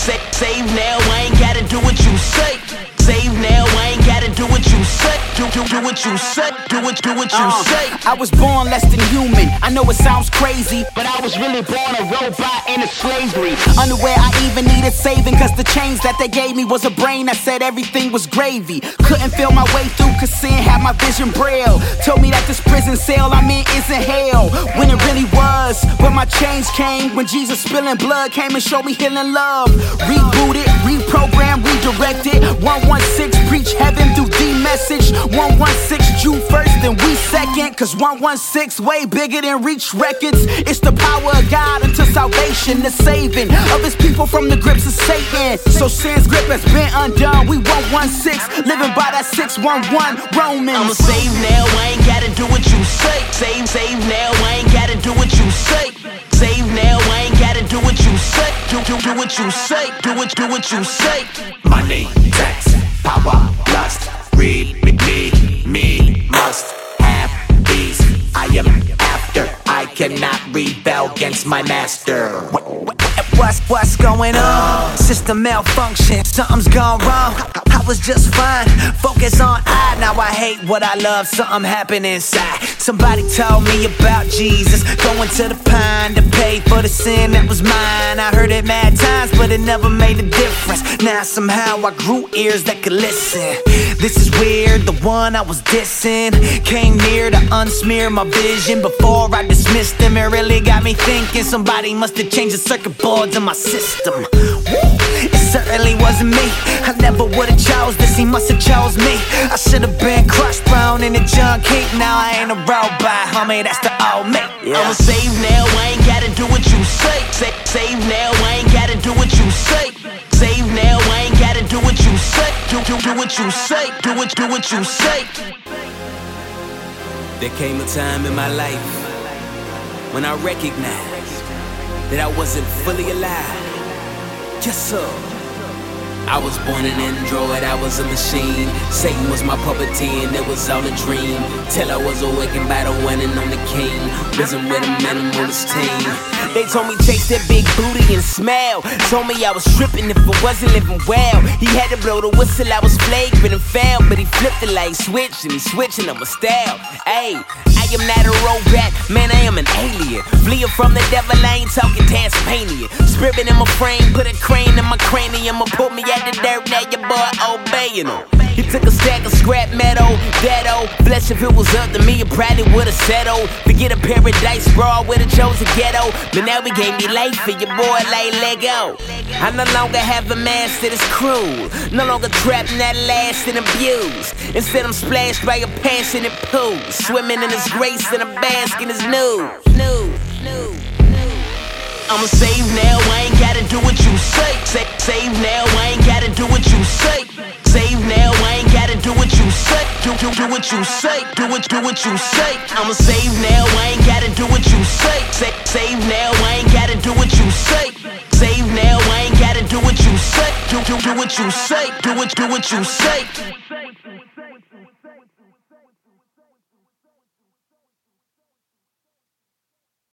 Save now, I ain't gotta do what you say. Save now, I ain't gotta do what you say. Do what you say. Do what you say. I was born less than human. I know it sounds crazy, but I was really born a robot into slavery. Underwear I even needed saving, cause the chains that they gave me was a brain that said everything was gravy. Couldn't feel my way through cause sin had my vision braille. Told me that this prison cell I'm in isn't hell, when it really was. But my change came when Jesus spilling blood came and showed me healing love. Rebooted, reprogrammed, redirected. 116 preach heaven through D-Message. 116 Jew first and we second, cause 116 way bigger than Reach Records. It's the power of God unto salvation, the saving of his people from the grips of Satan. So sin's grip has been undone. We 116, living by that 611 Romans. I'ma save now, I ain't gotta do what you say. Save now, I ain't gotta do what you say. Save now, I ain't gotta do what you say. Do what you say. Do what you say. Money, sex, power, lust. Read me must have these. I am after. I cannot rebel against my master. What's going on? System malfunction, something's gone wrong. I was just fine, focus on I. Now I hate what I love, something happened inside. Somebody told me about Jesus, going to the pine to pay for the sin that was mine. I heard it mad times, but it never made a difference. Now somehow I grew ears that could listen. This is weird, the one I was dissing came near to unsmear my vision. Before I dismissed him, it really got me thinking. Somebody must have changed the circuit boards in my system. It certainly wasn't me. I never would've chose this, he must've chose me. I should've been crushed, thrown in the junk heap. Now I ain't a robot, homie, that's the old me. I'ma save now, I ain't gotta do what you say. Save now, I ain't gotta do what you say. Save now, I ain't gotta do what you say. Do what you say. Do what you say. There came a time in my life when I recognized that I wasn't fully alive. Yes, sir. I was born an android, I was a machine. Satan was my puppeteer and it was all a dream. Till I was awakened by the one and only king, risen with a minimalist team. They told me chase that big booty and smell. Told me I was tripping if I wasn't living well. He had to blow the whistle, I was flagrant and failed. But he flipped the light switch and he switching up my style. Ayy, I am not a robot, man, I am an alien. Fleeing from the devil, I ain't talking Tasmania. Spirit in my frame, put a crane in my cranium, and put me at the dirt, now your boy obeying him. He took a stack of scrap metal, bless if it was up to me, it probably would've settled. To get a paradise, bro, I would've chose a ghetto. But now we gave me life for your boy like Lego. I no longer have a master that's cruel, no longer trapped in that last and abused. Instead I'm splashed by a passionate pool, swimming in his grace and a bask in his nude. I'ma save now, I ain't gotta do what you say. Save now, I ain't gotta do what you say. Save now, I ain't gotta do what you say. Do what you say. Do what you say. I'ma save now, I ain't gotta do what you say. Save now, I ain't gotta do what you say. Save now, I ain't gotta do what you say. Do what you say. Do what you say.